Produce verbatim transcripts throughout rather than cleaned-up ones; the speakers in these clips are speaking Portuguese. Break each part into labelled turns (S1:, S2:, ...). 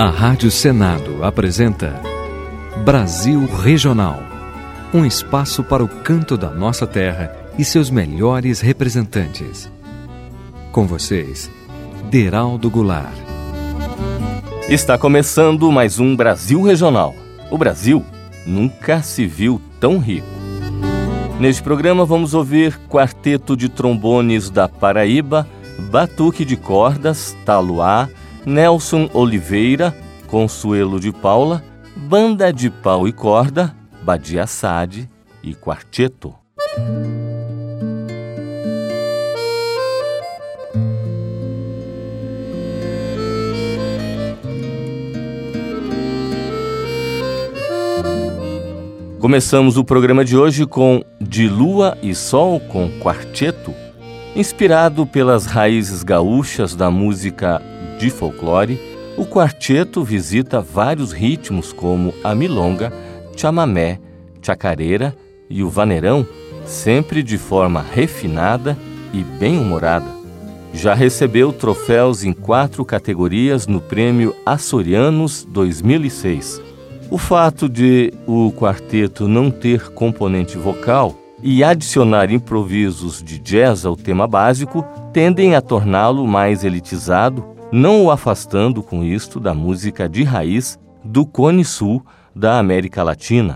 S1: A Rádio Senado apresenta Brasil Regional, um espaço para o canto da nossa terra e seus melhores representantes. Com vocês, Deraldo Goulart.
S2: Está começando mais um Brasil Regional. O Brasil nunca se viu tão rico. Neste programa vamos ouvir quarteto de trombones da Paraíba, batuque de cordas, Taluá, Nelson Oliveira, Consuelo de Paula, banda de pau e corda, Badia Sade e quarteto. Começamos o programa de hoje com De Lua e Sol com quarteto, inspirado pelas raízes gaúchas da música de folclore. O quarteto visita vários ritmos como a milonga, chamamé, chacareira e o vaneirão, sempre de forma refinada e bem-humorada. Já recebeu troféus em quatro categorias no Prêmio Açorianos dois mil e seis. O fato de o quarteto não ter componente vocal e adicionar improvisos de jazz ao tema básico tendem a torná-lo mais elitizado, não o afastando com isto da música de raiz do Cone Sul da América Latina.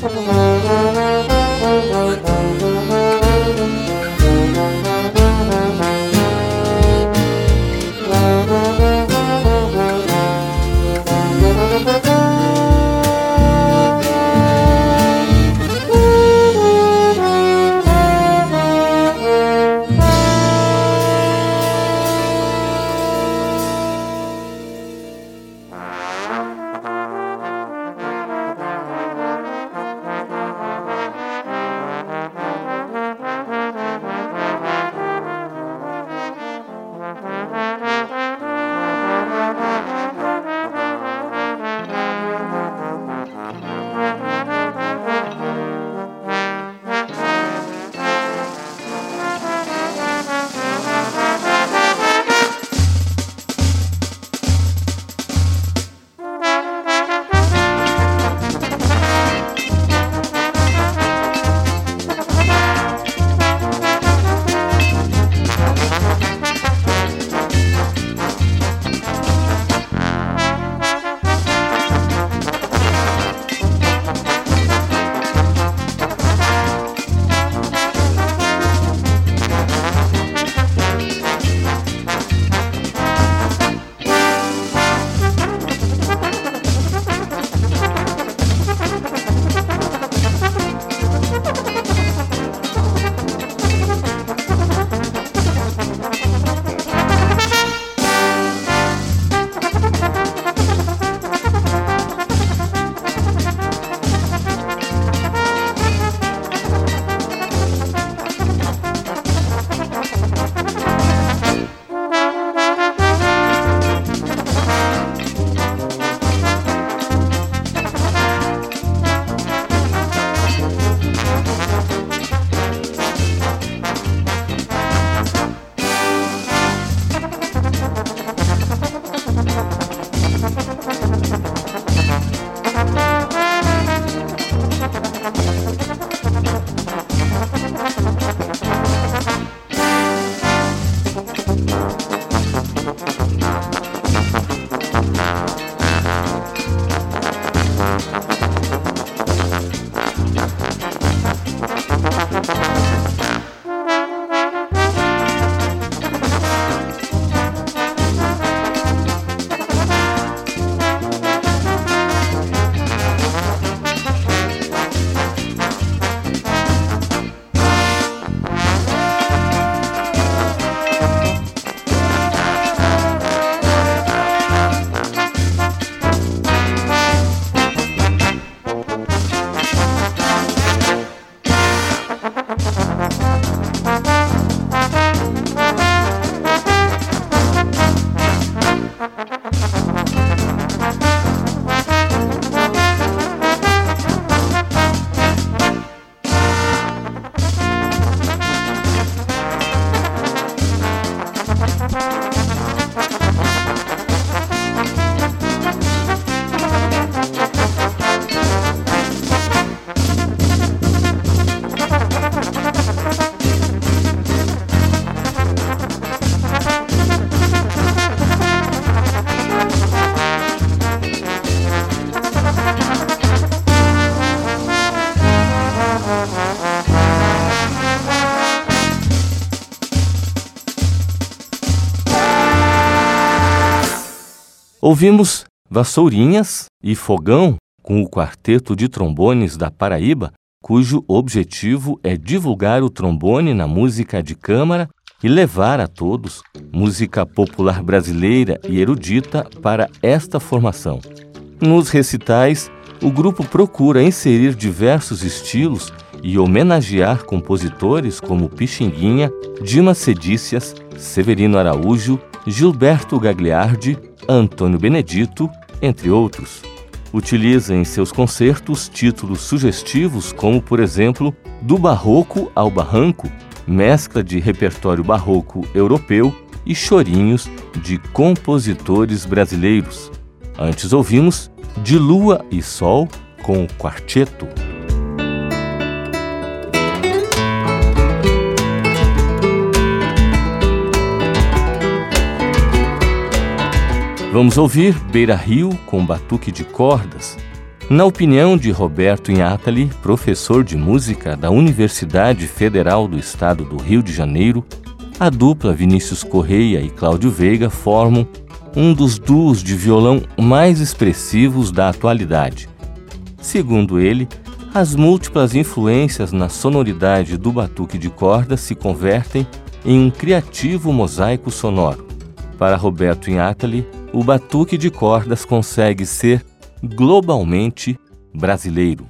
S2: Ouvimos Vassourinhas e Fogão com o Quarteto de Trombones da Paraíba, cujo objetivo é divulgar o trombone na música de câmara e levar a todos música popular brasileira e erudita para esta formação. Nos recitais, o grupo procura inserir diversos estilos e homenagear compositores como Pixinguinha, Dima Cedícias, Severino Araújo, Gilberto Gagliardi, Antônio Benedito, entre outros. Utiliza em seus concertos títulos sugestivos como, por exemplo, Do Barroco ao Barranco, mescla de repertório barroco europeu e chorinhos de compositores brasileiros. Antes ouvimos De Lua e Sol com o Quarteto. Vamos ouvir Beira Rio com Batuque de Cordas, Na opinião de Roberto Inátali, professor de música da Universidade Federal do Estado do Rio de Janeiro, a dupla Vinícius Correia e Cláudio Veiga formam um dos duos de violão mais expressivos da atualidade. Segundo ele, as múltiplas influências na sonoridade do batuque de corda se convertem em um criativo mosaico sonoro. Para Roberto Inátali, o batuque de cordas consegue ser globalmente brasileiro.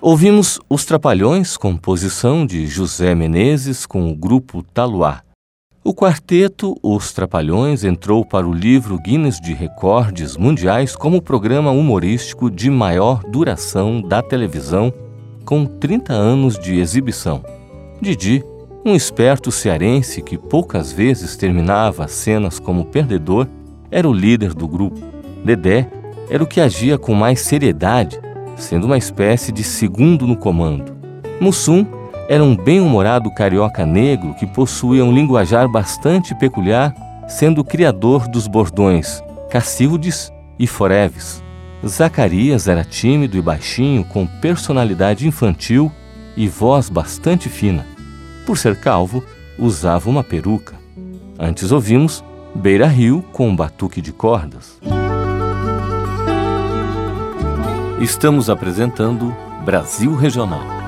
S2: Ouvimos Os Trapalhões, composição de José Menezes com o grupo Taluá. O quarteto Os Trapalhões entrou para o livro Guinness de Recordes Mundiais como o programa humorístico de maior duração da televisão, com trinta anos de exibição. Didi, um esperto cearense que poucas vezes terminava as cenas como perdedor, era o líder do grupo. Dedé era o que agia com mais seriedade, sendo uma espécie de segundo no comando. Mussum era um bem-humorado carioca negro que possuía um linguajar bastante peculiar, sendo o criador dos bordões Cacildes e Foreves. Zacarias era tímido e baixinho, com personalidade infantil e voz bastante fina. Por ser calvo, usava uma peruca. Antes ouvimos Beira Rio com um batuque de cordas. Estamos apresentando Brasil Regional.